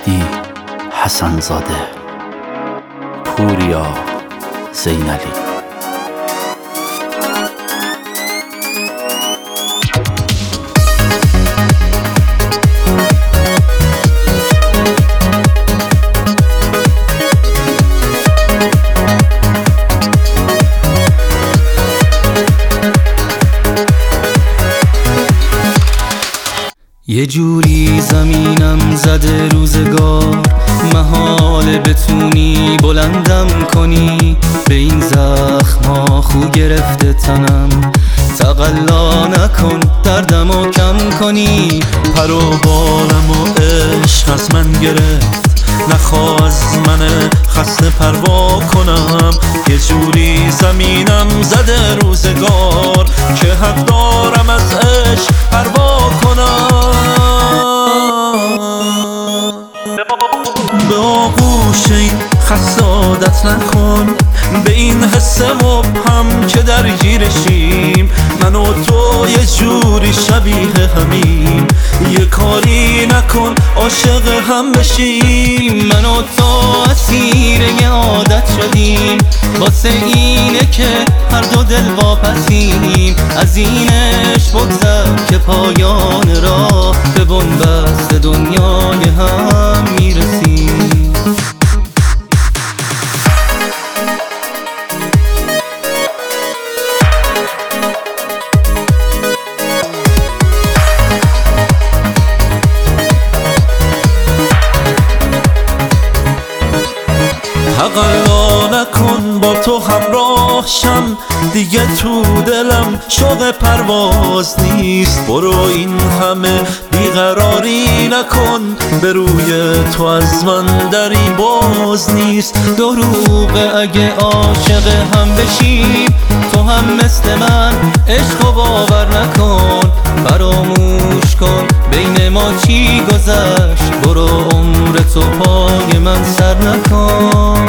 مهدی حسن زاده، پوریا زینالی. یه جوری زمینم زده روزگار، محاله بتونی بلندم کنی. به این زخما خو گرفته تنم، تقلا نکن دردمو کم کنی. پر و بالم و عشق از من گرفت، نخواه از من خسته پروا کنم. یه جوری زمینم زده روزگار که حق دارم از عشق پروا کنم. به آغوش این خسته عادت نکن، به این حس مبهم که درگیرشیم. من و تو یه جوری شبیه همیم، یه کاری نکن عاشق هم بشیم. من و تو اسیر یه عادت شدیم، واسه اینه که هر دو دل واپسیم. از اینش بگذر که پایان راه به بنبست دنیای هم میرسیم. تقلا نکن با تو همراه شم، دیگه تو دلم شوق پرواز نیست. برو این همه بیقراری نکن، به روی تو از من دری باز نیست. دروغه اگه عاشق هم بشیم، تو هم مثل من عشق باور نکن. فراموش کن بین ما چی گذشت، برو عمر تو پای من سر نکن.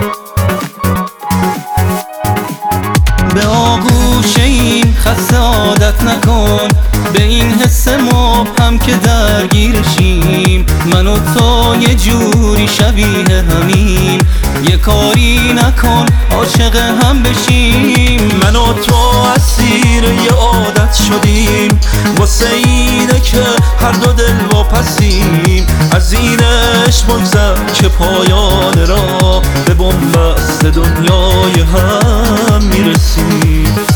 به آغوش این خسته عادت نکن، به این حس مبهم که درگیرشیم. من و تو یه جوری شبیه همیم، یه کاری نکن عاشق هم بشیم. من و تو اسیر یه عادت شدیم، واسه اینه که هر دو دل واپسیم. از اینش بگذر که پایان راه به بنبست دنیای هم میرسیم.